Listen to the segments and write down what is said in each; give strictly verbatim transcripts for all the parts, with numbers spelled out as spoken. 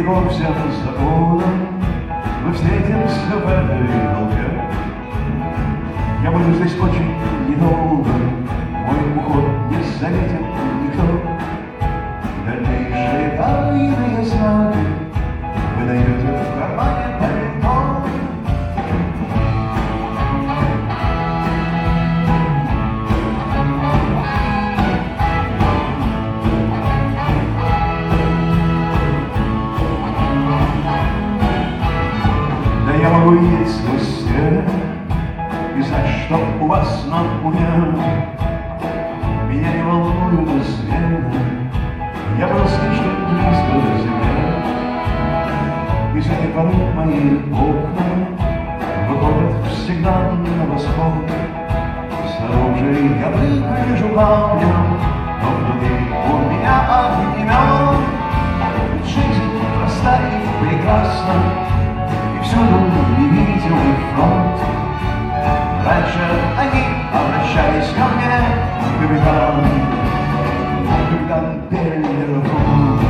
вовсе за ужином мы встретимся в этой толпе. Я буду здесь очень недолго, мой уход не заметит никто. Дальнейшие тайные знаки вы найдете в кармане пальто. Да я могу видеть сквозь стены и знать, что у вас на уме. Меня не волнуют измены, я был слишком близко к земле. И с этой поры мои окна выходят всегда на восход. Снаружи я выгляжу камнем, но внутри у меня огнемет. Жизнь проста и прекрасна, и всюду невидимый фронт. Раньше они обращались ко мне, капитан, капитан Пеллервуд.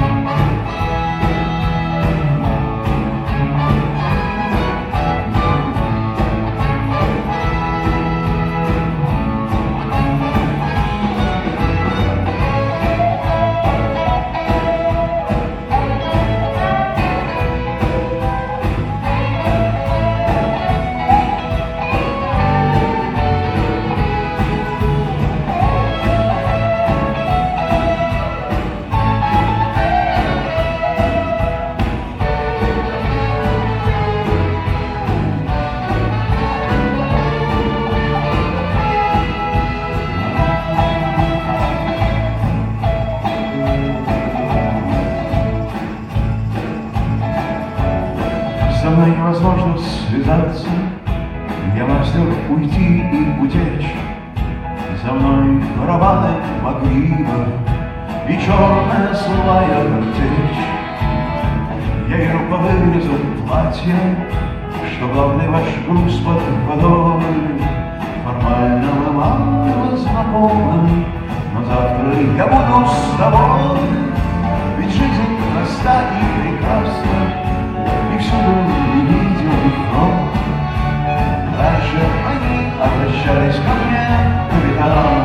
Со мной невозможно связаться, я мастер уйти и утечь. За мной барабаны Макриба и черная злая картечь. Я вижу по вырезу платья, что главный ваш груз под водой. Формально мы мало знакомы, но завтра я буду с тобой. Ведь жизнь проста и прекрасна, и всюду невидимый фронт. Раньше они обращались ко мне, капитан.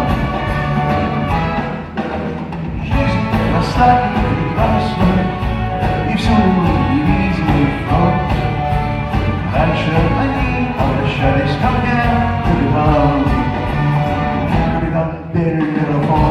Жизнь проста и прекрасна, и всюду невидимый фронт. Раньше они обращались ко мне, капитан, капитан Пеллервуд.